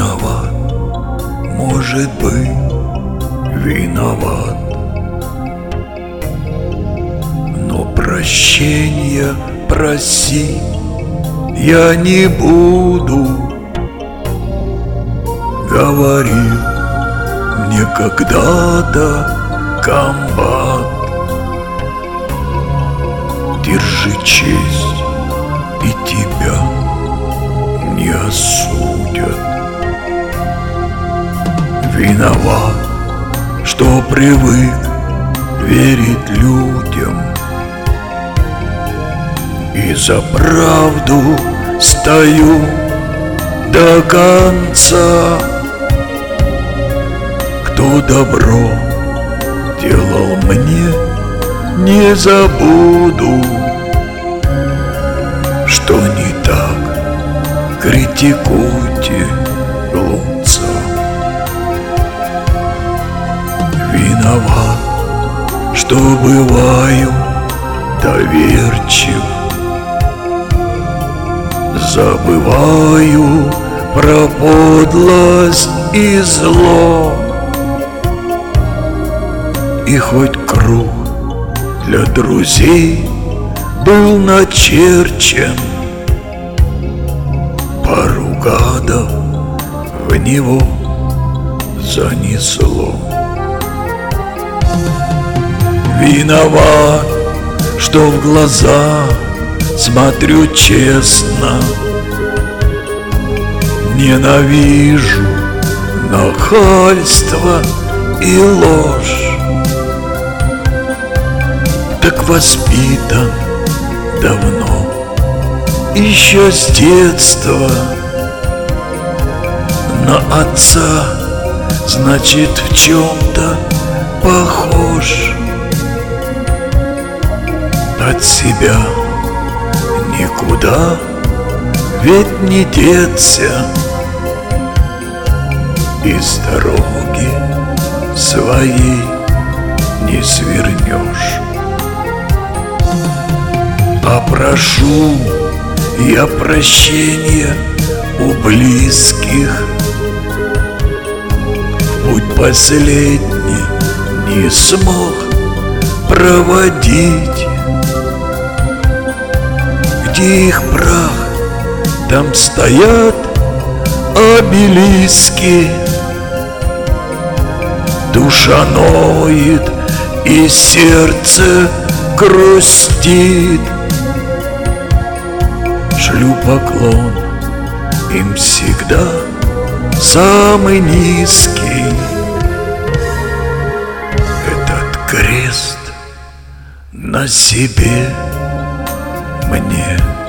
виноват, может быть, виноват, но прощения просить я не буду. Говорил мне когда-то комбат: держи честь, и тебя не осудят. Виноват, что привык верить людям, и за правду стою до конца. Кто добро делал мне, не забуду. Что не так, критикуйте глупца. Виноват, что бываю доверчив, забываю про подлость и зло. И хоть круг для друзей был начерчен, пару гадов в него занесло. Виноват, что в глаза смотрю честно, ненавижу нахальство и ложь. Так воспитан давно, еще с детства, на отца, значит, в чем-то похож. От себя никуда ведь не деться, из дороги своей не свернешь. А прошу я прощения у близких, путь последний не смог проводить. Где их прах, там стоят обелиски. Душа ноет и сердце грустит. Шлю поклон им всегда самый низкий. Этот крест на себе мне